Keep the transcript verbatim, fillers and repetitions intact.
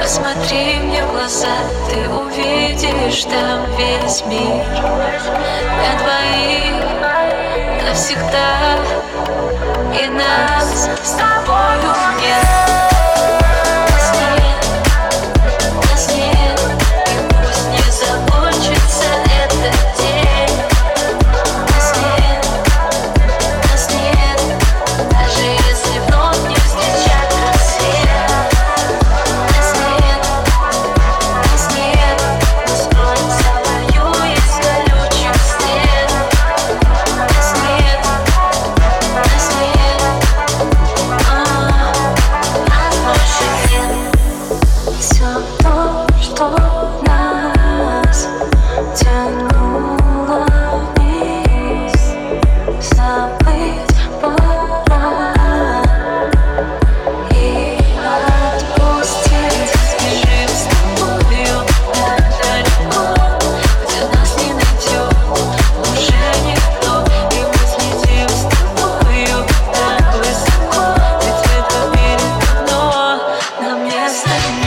Посмотри мне в глаза, ты увидишь там весь мир. Для двоих навсегда, и нас с тобою нет. Нас нет, нас нет, и пусть не закончится этот день. Нас нет, нас нет, даже если вновь не встречать рассвет. Нас нет, нас нет, мы скроемся в раю из колючих стен. Нас нет, нас нет, а, нас больше нет. Все то, что нас тянуло вниз, забыть пора и отпустить. Бежим с тобою так далеко, где нас не найдет уже никто. И мы слетим с тобою так высоко, ведь в этом мире давно нам место нет.